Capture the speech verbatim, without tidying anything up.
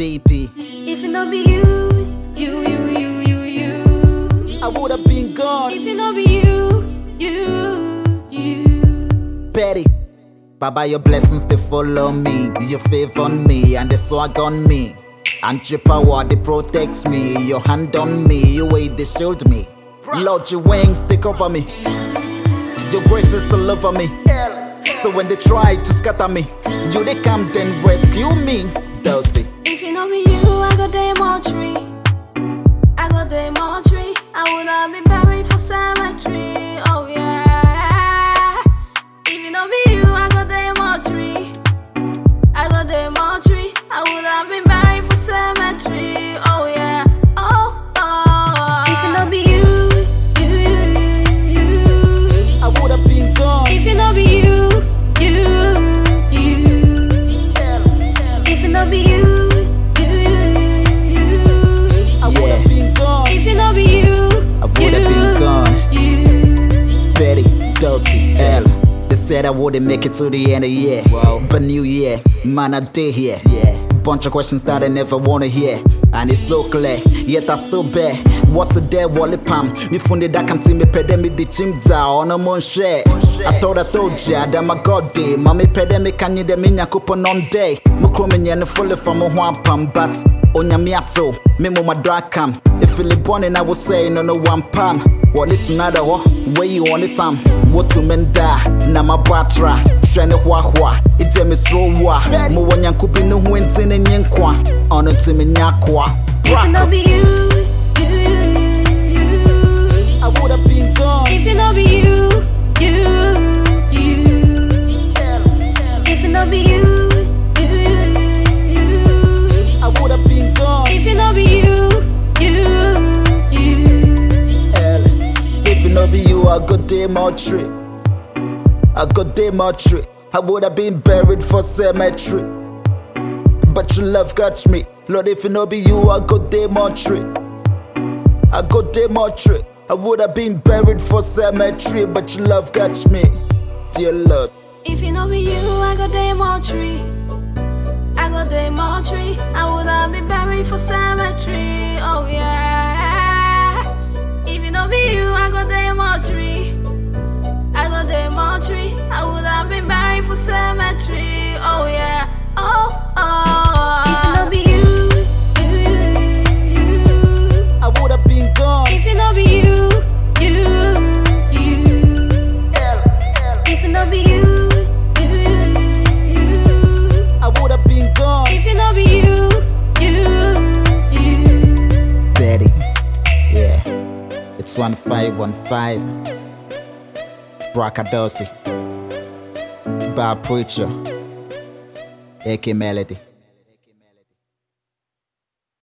baby. If it not be you, you, you, you, you, you, I would have been gone. if it not be you, you, you. Betty, Baba, your blessings they follow me. Your favor on me and the swag on me. And your power they protect me. Your hand on me, your way they shield me. Lord, your wings they cover me. Your grace is all over me. So when they try to scatter me, you they come then rescue me. Dulcie. If it not be you, I got the mortuary. I got the mortuary. I would have been buried for cemetery. Oh yeah. If it not be you, I got the mortuary. I got the mortuary. I would have been buried for cemetery. Oh yeah. Oh oh. If it not be you, you, you, you, you. I would have been gone. If it not be you, you, you. If it not be you, you, you, you. I would have been gone. If it not be you, I would have been gone. you. Betty, Dulcie, Ella. They said I wouldn't make it to the end of the year. Wow. But new year, man, I did here. Yeah. Bunch of questions that I never wanna hear. And it's so clear, yet I still bear. What's the day, Wally Pam? Me funded that can see me pedemi the chimza on a mon share. I thought I told ya that my god day. Mommy pedemi can you the minya coupon on day. Mukromin yan fully from a one pam, but on your miato, memo my drag cam. If you live born and I was saying no no one pam. What it's another where you want it time. What to menda, na my batra. Shane wahwa, it's a miss rowa. Mo one yan could be no wins in a yankwa. On a team in yakwa. If it not be you, you, you, you. I would have been gone. If it not be you, you, you. If it not be you, you, you, you. I would have been gone. If it not be you, you, you. If it not be you, I got day more tree. I got day more tree. I would have been buried for cemetery. But your love got me. Lord, if it not be you, I got day more tree. I got day more tree. I would have been buried for cemetery, but your love got me. Dear Lord. If it not be you, I got the mortuary. I got the mortuary. I would have been buried for cemetery. Oh yeah. If it not be you, I got the mortuary. I got the mortuary. I would have been buried for cemetery. Oh yeah. Oh oh. If it not be you, you, you, you. I would have been gone. If it not be you, you, you. If it not be you, you, you. I would have been gone. If it not be you, you, you. Betty, yeah, it's one five one five. Bracadossi, Bar Preacher, A K Melody.